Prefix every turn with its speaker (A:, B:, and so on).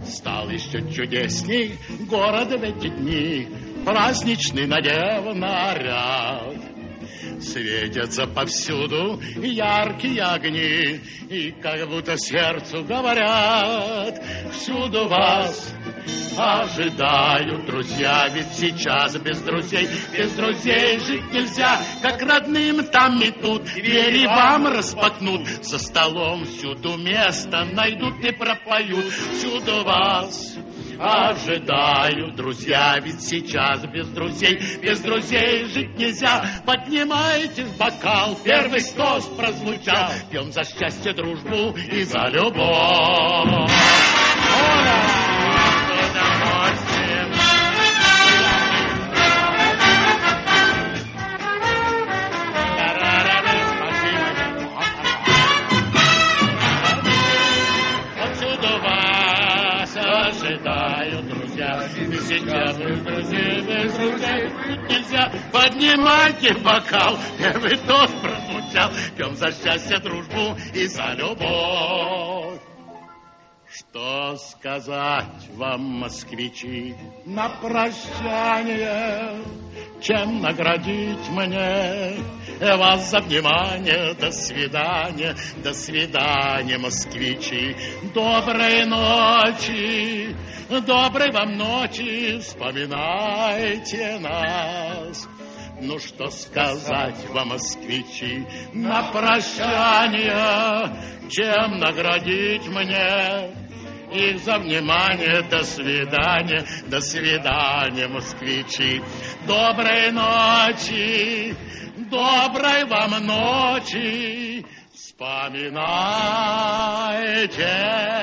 A: Стал еще чудесней город в эти дни, праздничный надев наряд. Светятся повсюду яркие огни, и как будто сердцу говорят: всюду вас ожидают друзья. Ведь сейчас без друзей жить нельзя. Как родным там и тут двери вам распахнут, за столом всюду место найдут и пропоют. Всюду вас ожидают друзья. Ведь сейчас без друзей жить нельзя. Поднимайте бокал, первый тост прозвучал. Пьем за счастье, дружбу и за любовь. Ожидаю, друзья, сейчас без друзей нельзя. Поднимайте бокал, первый тост прозвучал. Пьем за счастье, дружбу и за любовь. Что сказать вам, москвичи, на прощание? Чем наградить мне вас за внимание? До свидания, москвичи. Доброй ночи, доброй вам ночи, вспоминайте нас. Ну что сказать вам, москвичи, на прощание? Чем наградить мне их за внимание? До свидания, москвичи. Доброй ночи, доброй вам ночи, вспоминайте